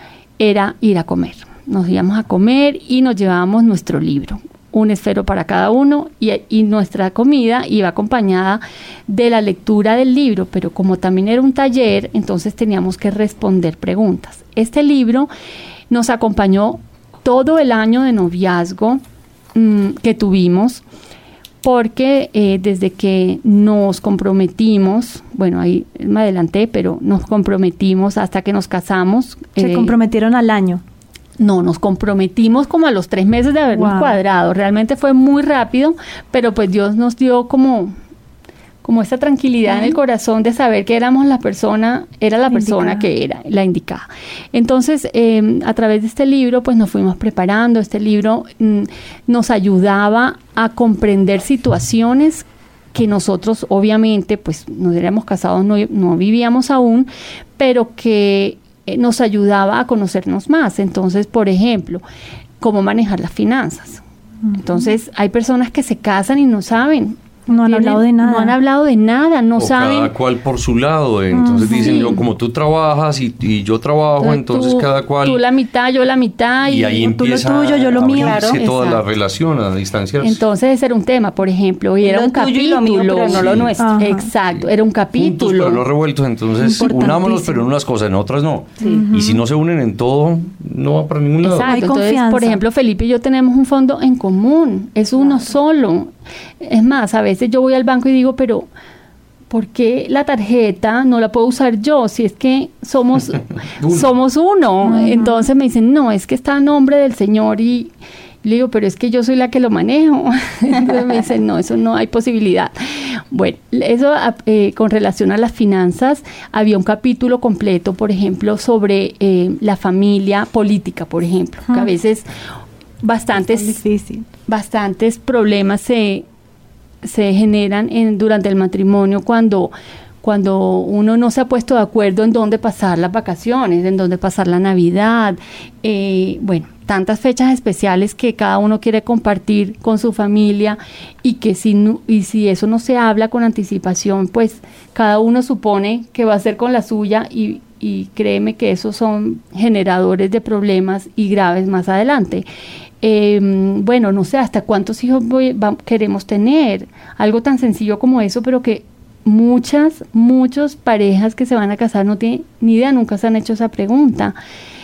S3: era ir a comer. Nos íbamos a comer y nos llevábamos nuestro libro, un esfero para cada uno, y, y nuestra comida iba acompañada de la lectura del libro, pero como también era un taller, entonces teníamos que responder preguntas. Este libro nos acompañó todo el año de noviazgo mmm, que tuvimos, porque eh, desde que nos comprometimos, bueno, ahí me adelanté, pero nos comprometimos hasta que nos casamos.
S4: ¿Se eh, comprometieron al año?
S3: No, nos comprometimos como a los tres meses de habernos wow. cuadrado. Realmente fue muy rápido, pero pues Dios nos dio como... como esa tranquilidad uh-huh. en el corazón de saber que éramos la persona, era la persona indicada. que era la indicada. Entonces, eh, a través de este libro, pues nos fuimos preparando. Este libro mm, nos ayudaba a comprender situaciones que nosotros, obviamente, pues nos éramos casados, no, no vivíamos aún, pero que eh, nos ayudaba a conocernos más. Entonces, por ejemplo, cómo manejar las finanzas. Uh-huh. Entonces, hay personas que se casan y no saben.
S4: No han hablado de nada.
S3: No han hablado de nada, no
S2: o
S3: saben.
S2: Cada cual por su lado. Entonces uh, dicen, sí. yo como tú trabajas y, y yo trabajo, entonces, entonces
S3: tú,
S2: cada cual.
S3: Tú la mitad, yo la mitad.
S2: Y, y ahí
S3: tú
S2: empieza
S3: lo tuyo, yo lo mío.
S2: A abrirse
S3: claro.
S2: toda
S3: Exacto.
S2: la relación a distanciarse.
S3: Entonces ese era un tema, por ejemplo, y era
S1: lo
S3: un capítulo.
S1: Lo mío, pero no
S2: sí.
S1: lo nuestro.
S3: Ajá. Exacto, era un capítulo.
S2: Juntos, pero no revueltos, entonces unámonos, pero en unas cosas, en otras no. Sí. Uh-huh. Y si no se unen en todo, no va para ningún lado.
S3: Exacto,
S4: Hay
S3: entonces,
S4: confianza.
S3: Por ejemplo, Felipe y yo tenemos un fondo en común, es uno claro. solo. Es más, a veces yo voy al banco y digo, pero ¿por qué la tarjeta no la puedo usar yo? Si es que somos uno. somos uno. Uh-huh. Entonces me dicen, no, es que está a nombre del Señor y le digo, pero es que yo soy la que lo manejo. Entonces me dicen, no, eso no hay posibilidad. Bueno, eso eh, con relación a las finanzas, había un capítulo completo, por ejemplo, sobre eh, la familia política, por ejemplo, uh-huh. que a veces bastantes, bastantes problemas se se generan en, durante el matrimonio cuando, cuando uno no se ha puesto de acuerdo en dónde pasar las vacaciones, en dónde pasar la Navidad, eh, bueno, tantas fechas especiales que cada uno quiere compartir con su familia y que si, no, y si eso no se habla con anticipación, pues cada uno supone que va a ser con la suya y, y créeme que esos son generadores de problemas y graves más adelante. Eh, bueno, no sé hasta cuántos hijos voy, va, queremos tener, algo tan sencillo como eso, pero que muchas, muchas parejas que se van a casar no tienen ni idea, nunca se han hecho esa pregunta,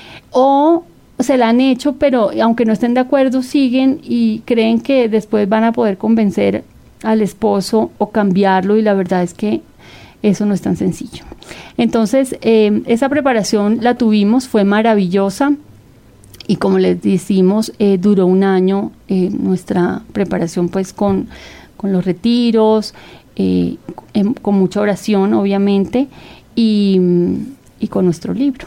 S3: o se la han hecho, pero aunque no estén de acuerdo, siguen y creen que después van a poder convencer al esposo o cambiarlo, y la verdad es que eso no es tan sencillo. Entonces, eh, esa preparación la tuvimos, fue maravillosa. Y como les decimos, eh, duró un año eh, nuestra preparación, pues con, con los retiros, eh, en, con mucha oración, obviamente, y, y con nuestro libro.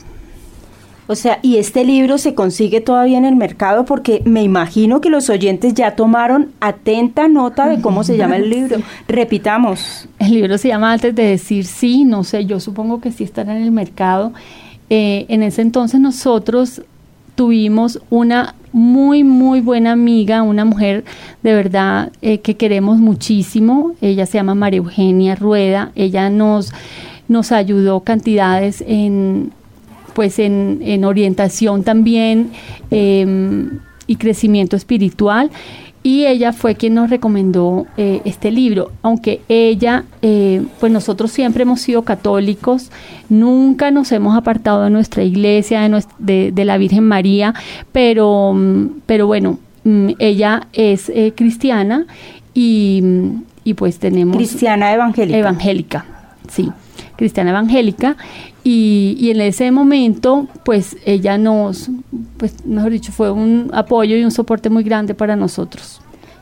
S1: O sea, ¿y este libro se consigue todavía en el mercado? Porque me imagino que los oyentes ya tomaron atenta nota de cómo se llama el libro. Repitamos.
S3: El libro se llama Antes de decir sí, no sé, yo supongo que sí estará en el mercado. Eh, en ese entonces nosotros tuvimos una muy, muy buena amiga, una mujer de verdad eh, que queremos muchísimo. Ella se llama María Eugenia Rueda. Ella nos, nos ayudó cantidades en, pues en, en orientación también eh, y crecimiento espiritual. Y ella fue quien nos recomendó eh, este libro, aunque ella, eh, pues nosotros siempre hemos sido católicos, nunca nos hemos apartado de nuestra iglesia, de, nuestra, de, de la Virgen María, pero, pero bueno, ella es eh, cristiana y, y pues tenemos...
S1: Cristiana evangélica.
S3: Evangélica, sí, cristiana evangélica. Y, y en ese momento, pues ella nos, pues mejor dicho, fue un apoyo y un soporte muy grande para nosotros.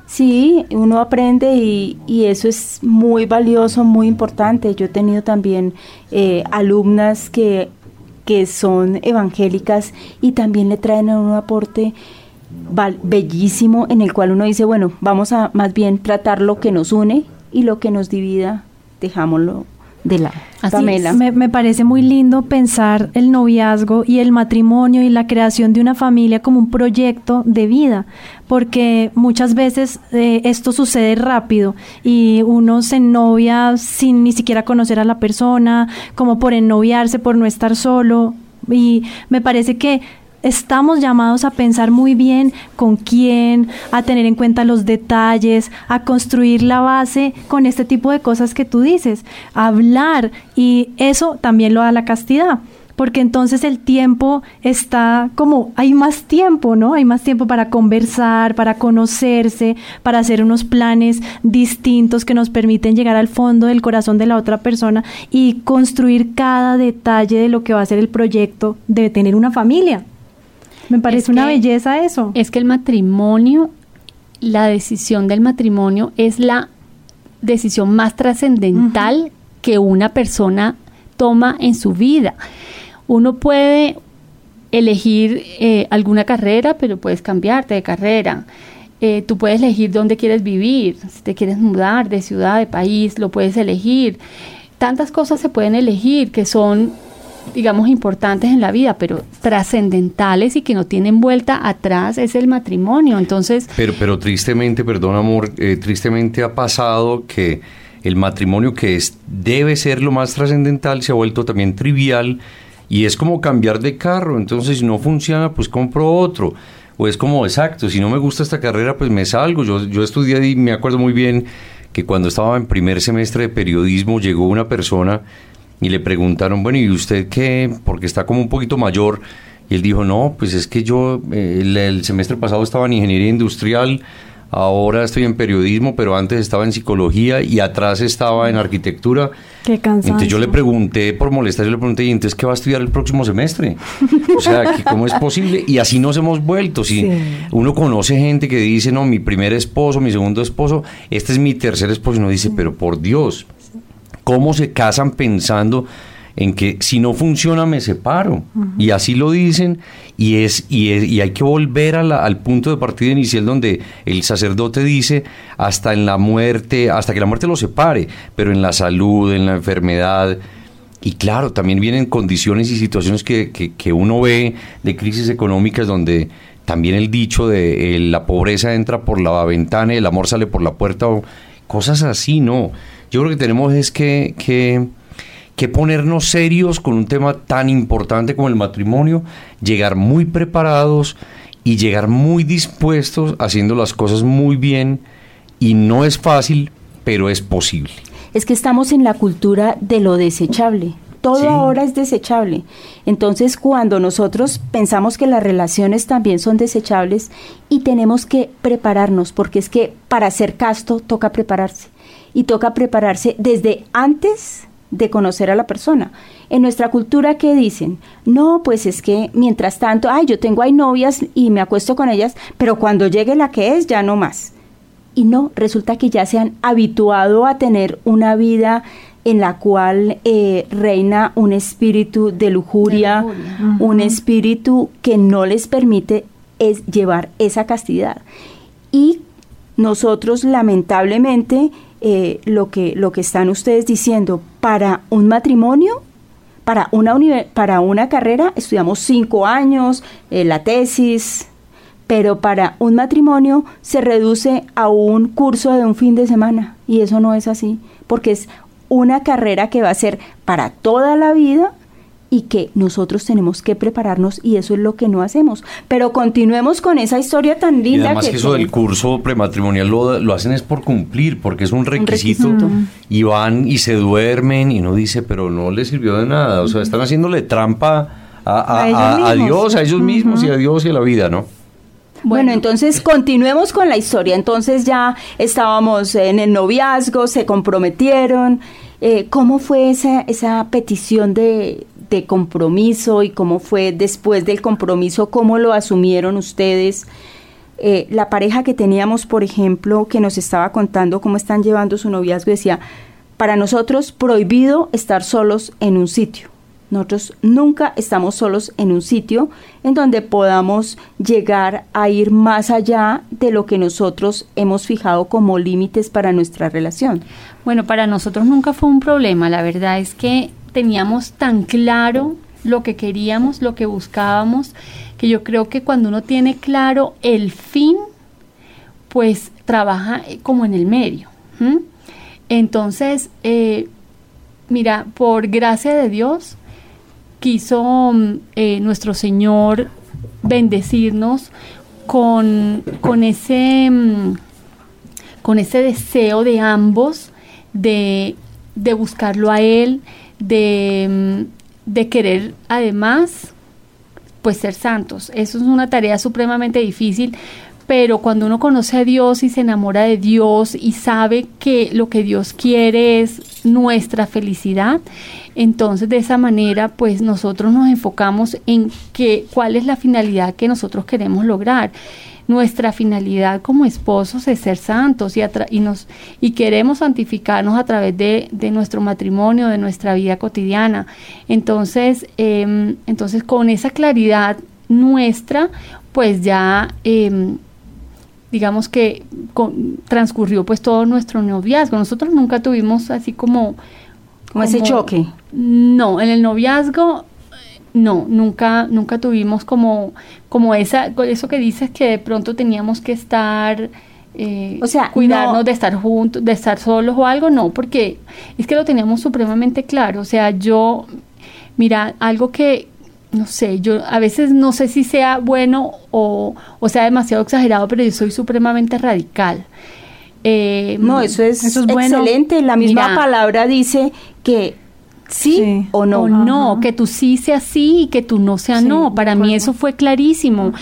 S1: Sí, uno aprende y, y eso es muy valioso, muy importante. Yo he tenido también eh, alumnas que, que son evangélicas y también le traen un aporte val- bellísimo en el cual uno dice, bueno, vamos a más bien tratar lo que nos une y lo que nos divida, dejámoslo de lado.
S4: Así
S1: Pamela.
S4: Me, me parece muy lindo pensar el noviazgo y el matrimonio y la creación de una familia como un proyecto de vida, porque muchas veces eh, esto sucede rápido y uno se novia sin ni siquiera conocer a la persona, como por ennoviarse, por no estar solo, y me parece que estamos llamados a pensar muy bien con quién, a tener en cuenta los detalles, a construir la base con este tipo de cosas que tú dices, a hablar, y eso también lo da la castidad, porque entonces el tiempo está como, hay más tiempo, ¿no? Hay más tiempo para conversar, para conocerse, para hacer unos planes distintos que nos permiten llegar al fondo del corazón de la otra persona y construir cada detalle de lo que va a ser el proyecto de tener una familia. Me parece es una que, belleza eso.
S3: Es que el matrimonio, la decisión del matrimonio es la decisión más trascendental uh-huh. que una persona toma en su vida. Uno puede elegir eh, alguna carrera, pero puedes cambiarte de carrera. Eh, tú puedes elegir dónde quieres vivir, si te quieres mudar de ciudad, de país, lo puedes elegir. Tantas cosas se pueden elegir que son, digamos, importantes en la vida, pero trascendentales y que no tienen vuelta atrás es el matrimonio. Entonces,
S2: pero pero tristemente, perdón amor, eh, tristemente ha pasado que el matrimonio, que es debe ser lo más trascendental, se ha vuelto también trivial, y es como cambiar de carro. Entonces, si no funciona, pues compro otro. O es como, exacto, si no me gusta esta carrera, pues me salgo. Yo, yo estudié y me acuerdo muy bien que cuando estaba en primer semestre de periodismo llegó una persona y le preguntaron, bueno, ¿y usted qué? Porque está como un poquito mayor. Y él dijo, no, pues es que yo eh, el, el semestre pasado estaba en ingeniería industrial, ahora estoy en periodismo, pero antes estaba en psicología y atrás estaba en arquitectura.
S4: Qué cansancio.
S2: Entonces yo le pregunté, por molestar, yo le pregunté, ¿y entonces qué va a estudiar el próximo semestre? O sea, ¿cómo es posible? Y así nos hemos vuelto. Si sí. Uno conoce gente que dice, no, mi primer esposo, mi segundo esposo, este es mi tercer esposo, y uno dice, pero por Dios, ¿cómo se casan pensando en que si no funciona me separo, uh-huh. y así lo dicen, y es y, es, y hay que volver a la, al punto de partida inicial donde el sacerdote dice hasta en la muerte, hasta que la muerte lo separe, pero en la salud, en la enfermedad. Y claro, también vienen condiciones y situaciones que, que, que uno ve de crisis económicas donde también el dicho de eh, la pobreza entra por la ventana y el amor sale por la puerta, o cosas así, ¿no? Yo creo que tenemos es que, que, que ponernos serios con un tema tan importante como el matrimonio, llegar muy preparados y llegar muy dispuestos, haciendo las cosas muy bien, y no es fácil, pero es posible.
S1: Es que estamos en la cultura de lo desechable. Todo sí. Ahora es desechable. Entonces, cuando nosotros pensamos que las relaciones también son desechables, y tenemos que prepararnos, porque es que para ser casto toca prepararse. Y toca prepararse desde antes de conocer a la persona. En nuestra cultura, ¿qué dicen? No, pues es que mientras tanto, ay, yo tengo ahí novias y me acuesto con ellas, pero cuando llegue la que es, ya no más. Y no, resulta que ya se han habituado a tener una vida en la cual eh, reina un espíritu de lujuria, de lujuria. Uh-huh. Un espíritu que no les permite es llevar esa castidad. Y nosotros, lamentablemente, eh, lo que lo que están ustedes diciendo, para un matrimonio, para una univer- para una carrera, estudiamos cinco años, eh, la tesis, pero para un matrimonio se reduce a un curso de un fin de semana, y eso no es así, porque es una carrera que va a ser para toda la vida y que nosotros tenemos que prepararnos, y eso es lo que no hacemos. Pero continuemos con esa historia tan linda.
S2: Y además que,
S1: que
S2: eso del curso prematrimonial lo, lo hacen es por cumplir, porque es un requisito,
S1: un requisito,
S2: y van y se duermen y uno dice, pero no les sirvió de nada, o sea, están haciéndole trampa a, a, a, a, a Dios, a ellos mismos, uh-huh. y a Dios y a la vida, ¿no?
S1: Bueno, bueno, entonces continuemos con la historia. Entonces ya estábamos en el noviazgo, se comprometieron. Eh, ¿Cómo fue esa, esa petición de, de compromiso, y cómo fue después del compromiso? ¿Cómo lo asumieron ustedes? Eh, la pareja que teníamos, por ejemplo, que nos estaba contando cómo están llevando su noviazgo, decía, para nosotros prohibido estar solos en un sitio. Nosotros nunca estamos solos en un sitio en donde podamos llegar a ir más allá de lo que nosotros hemos fijado como límites para nuestra relación.
S3: Bueno, para nosotros nunca fue un problema. La verdad es que teníamos tan claro lo que queríamos, lo que buscábamos, que yo creo que cuando uno tiene claro el fin, pues trabaja como en el medio. ¿Mm? Entonces, eh, mira, por gracia de Dios, quiso eh, nuestro Señor bendecirnos con, con ese con ese deseo de ambos de, de buscarlo a Él, de, de querer además pues ser santos. Eso es una tarea supremamente difícil, pero cuando uno conoce a Dios y se enamora de Dios y sabe que lo que Dios quiere es nuestra felicidad, entonces de esa manera pues nosotros nos enfocamos en que, cuál es la finalidad que nosotros queremos lograr. Nuestra finalidad como esposos es ser santos, y, atra- y, nos, y queremos santificarnos a través de, de nuestro matrimonio, de nuestra vida cotidiana. Entonces, eh, entonces con esa claridad nuestra, pues ya eh, digamos que con, transcurrió pues todo nuestro noviazgo. Nosotros nunca tuvimos así como...
S1: Como ese choque.
S3: No, en el noviazgo, no, nunca nunca tuvimos como, como esa, eso que dices que de pronto teníamos que estar... Eh,
S1: o sea,
S3: cuidarnos
S1: no,
S3: de estar juntos, de estar solos o algo, no, porque es que lo teníamos supremamente claro. O sea, yo, mira, algo que, no sé, yo a veces no sé si sea bueno o, o sea demasiado exagerado, pero yo soy supremamente radical. Eh,
S1: no, eso es,
S4: eso es bueno.
S1: Excelente. La misma
S3: Mira, palabra
S1: dice que sí, sí. o no.
S3: O no, ajá, que tú sí sea sí y que tú no sea sí, no. Para mí eso fue clarísimo. Uh-huh.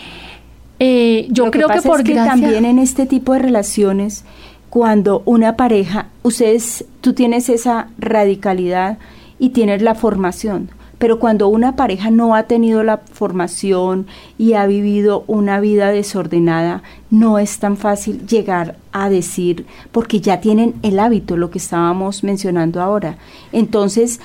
S3: Eh, yo
S1: Lo
S3: creo
S1: que,
S3: que
S1: pasa
S3: por
S1: es que
S3: gracia...
S1: también en este tipo de relaciones, cuando una pareja, ustedes, tú tienes esa radicalidad y tienes la formación, pero cuando una pareja no ha tenido la formación y ha vivido una vida desordenada, no es tan fácil llegar a decir, porque ya tienen el hábito, lo que estábamos mencionando ahora. Entonces,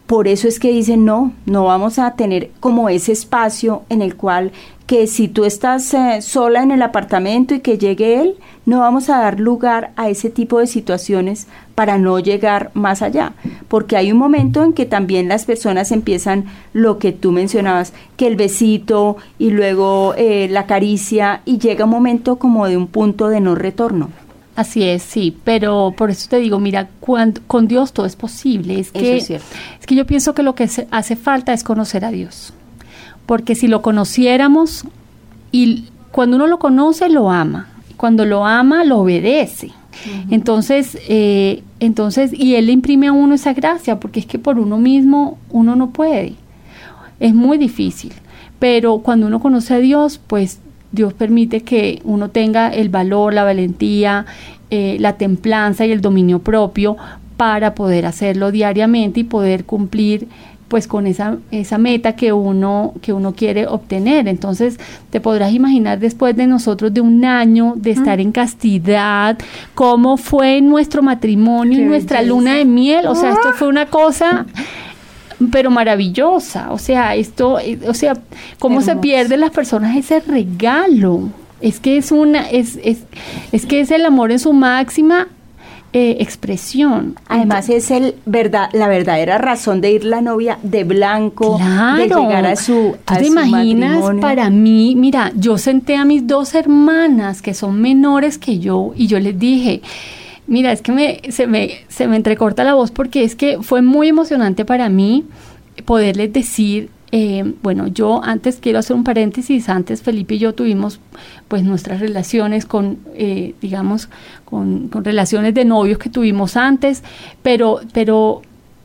S1: por eso es que dicen, no, no vamos a tener como ese espacio en el cual que si tú estás eh, sola en el apartamento y que llegue él, no vamos a dar lugar a ese tipo de situaciones para no llegar más allá, porque hay un momento en que también las personas empiezan lo que tú mencionabas, que el besito y luego eh, la caricia, y llega un momento como de un punto de no retorno.
S3: Así es, sí, pero por eso te digo, mira, cuando, con Dios todo es posible. Es que,
S1: eso es cierto.
S3: Es que yo pienso que lo que se hace falta es conocer a Dios, porque si lo conociéramos, y cuando uno lo conoce, lo ama, cuando lo ama, lo obedece. Uh-huh. Entonces, eh, entonces, y Él le imprime a uno esa gracia, porque es que por uno mismo uno no puede, es muy difícil, pero cuando uno conoce a Dios, pues Dios permite que uno tenga el valor, la valentía, eh, la templanza y el dominio propio para poder hacerlo diariamente y poder cumplir pues con esa esa meta que uno que uno quiere obtener. Entonces, te podrás imaginar después de nosotros de un año de estar mm. en castidad, cómo fue nuestro matrimonio y nuestra luna de miel. O sea, esto fue una cosa pero maravillosa. O sea, esto, o sea, cómo Hermoso. Se pierden las personas ese regalo. Es que es una es es es que es el amor en su máxima Eh, expresión.
S1: Además es el verdad la verdadera razón de ir la novia de blanco,
S3: claro,
S1: de llegar a su
S3: ¿tú
S1: a
S3: te
S1: su
S3: imaginas?
S1: matrimonio.
S3: Para mí, mira, yo senté a mis dos hermanas que son menores que yo y yo les dije, mira, es que me se me se me entrecorta la voz porque es que fue muy emocionante para mí poderles decir. Eh, bueno, yo antes quiero hacer un paréntesis, antes Felipe y yo tuvimos pues nuestras relaciones con, eh, digamos, con, con relaciones de novios que tuvimos antes, pero, pero,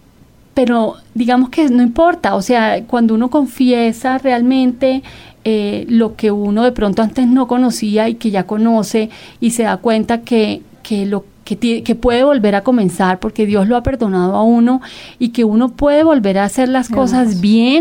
S3: pero digamos que no importa, o sea, cuando uno confiesa realmente eh, lo que uno de pronto antes no conocía y que ya conoce y se da cuenta que, que lo Que, t- que puede volver a comenzar porque Dios lo ha perdonado a uno y que uno puede volver a hacer las Dios. Cosas bien.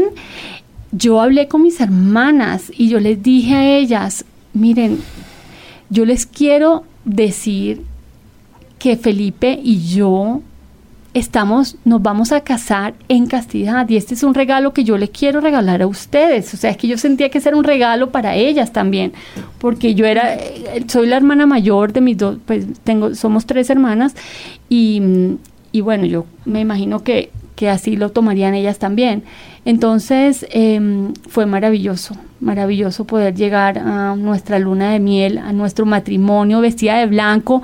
S3: Yo hablé con mis hermanas y yo les dije a ellas, miren, yo les quiero decir que Felipe y yo estamos, nos vamos a casar en castidad y este es un regalo que yo les quiero regalar a ustedes. O sea, es que yo sentía que ese era un regalo para ellas también, porque yo era, soy la hermana mayor de mis dos, pues tengo, somos tres hermanas y, y bueno, yo me imagino que, que así lo tomarían ellas también. Entonces, eh, fue maravilloso, maravilloso poder llegar a nuestra luna de miel, a nuestro matrimonio vestida de blanco,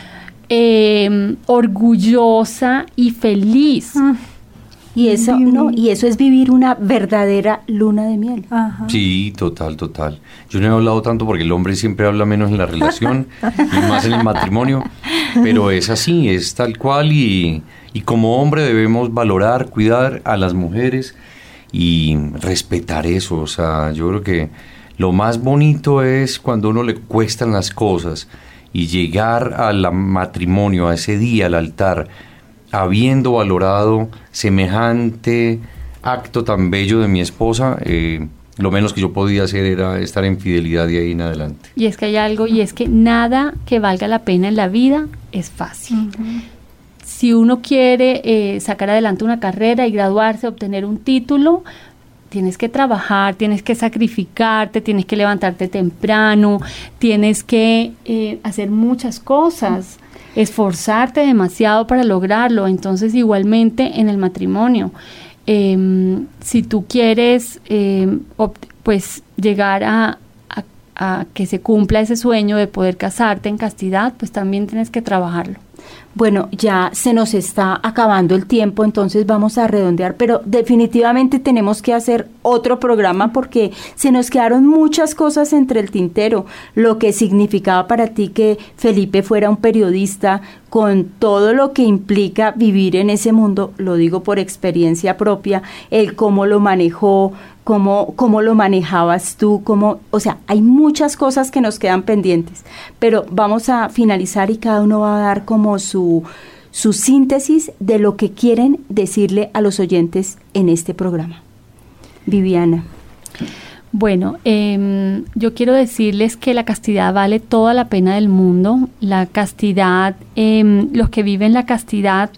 S3: Eh, orgullosa y feliz.
S1: Ah, y eso no y eso es vivir una verdadera luna de miel. Ajá.
S2: Sí, total, total. Yo no he hablado tanto porque el hombre siempre habla menos en la relación y más en el matrimonio, pero es así, es tal cual y, y como hombre debemos valorar, cuidar a las mujeres y respetar eso. O sea, yo creo que lo más bonito es cuando a uno le cuestan las cosas y llegar al matrimonio, a ese día, al altar, habiendo valorado semejante acto tan bello de mi esposa, eh, lo menos que yo podía hacer era estar en fidelidad de ahí en adelante.
S3: Y es que hay algo, y es que nada que valga la pena en la vida es fácil. Uh-huh. Si uno quiere eh, sacar adelante una carrera y graduarse, obtener un título, tienes que trabajar, tienes que sacrificarte, tienes que levantarte temprano, tienes que eh, hacer muchas cosas, esforzarte demasiado para lograrlo. Entonces, igualmente en el matrimonio, eh, si tú quieres eh, opt- pues llegar a, a, a que se cumpla ese sueño de poder casarte en castidad, pues también tienes que trabajarlo.
S1: Bueno, ya se nos está acabando el tiempo, entonces vamos a redondear, pero definitivamente tenemos que hacer otro programa porque se nos quedaron muchas cosas entre el tintero. Lo que significaba para ti que Felipe fuera un periodista con todo lo que implica vivir en ese mundo, lo digo por experiencia propia, el cómo lo manejó, cómo, cómo lo manejabas tú, cómo, o sea, hay muchas cosas que nos quedan pendientes, pero vamos a finalizar y cada uno va a dar como su, su síntesis de lo que quieren decirle a los oyentes en este programa. Viviana.
S3: Bueno, eh, yo quiero decirles que la castidad vale toda la pena del mundo. La castidad, eh, los que viven la castidad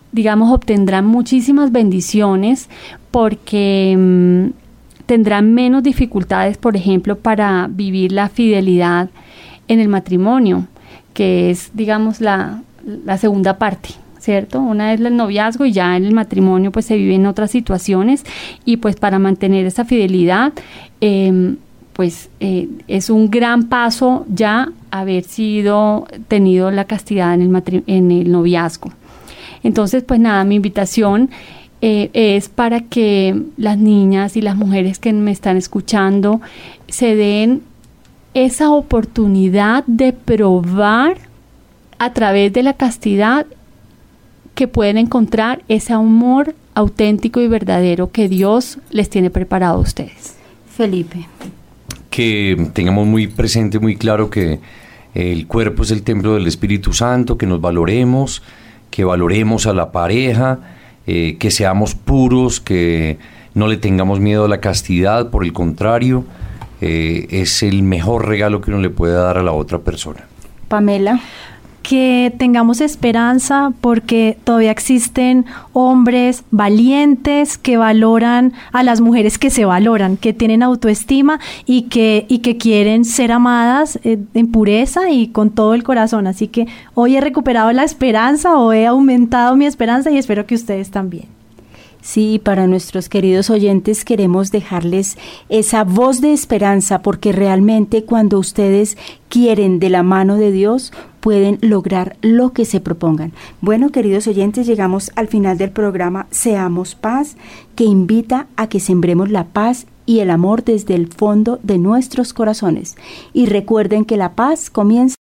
S3: digamos, obtendrán muchísimas bendiciones porque mmm, tendrán menos dificultades, por ejemplo, para vivir la fidelidad en el matrimonio, que es, digamos, la, la segunda parte, ¿cierto? Una es el noviazgo y ya en el matrimonio pues se viven otras situaciones y pues para mantener esa fidelidad, eh, pues eh, es un gran paso ya haber sido, tenido la castidad en el, matri- en el noviazgo. Entonces, pues nada, mi invitación Eh, es para que las niñas y las mujeres que me están escuchando se den esa oportunidad de probar a través de la castidad que pueden encontrar ese amor auténtico y verdadero que Dios les tiene preparado a ustedes.
S1: Felipe.
S2: Que tengamos muy presente, muy claro que el cuerpo es el templo del Espíritu Santo, que nos valoremos, que valoremos a la pareja, Eh, que seamos puros, que no le tengamos miedo a la castidad, por el contrario, eh, es el mejor regalo que uno le puede dar a la otra persona.
S1: Pamela.
S4: Que tengamos esperanza porque todavía existen hombres valientes que valoran a las mujeres que se valoran, que tienen autoestima y que, y que quieren ser amadas eh, en pureza y con todo el corazón. Así que hoy he recuperado la esperanza o he aumentado mi esperanza y espero que ustedes también.
S1: Sí, para nuestros queridos oyentes queremos dejarles esa voz de esperanza porque realmente cuando ustedes quieren de la mano de Dios pueden lograr lo que se propongan. Bueno, queridos oyentes, llegamos al final del programa Seamos Paz, que invita a que sembremos la paz y el amor desde el fondo de nuestros corazones. Y recuerden que la paz comienza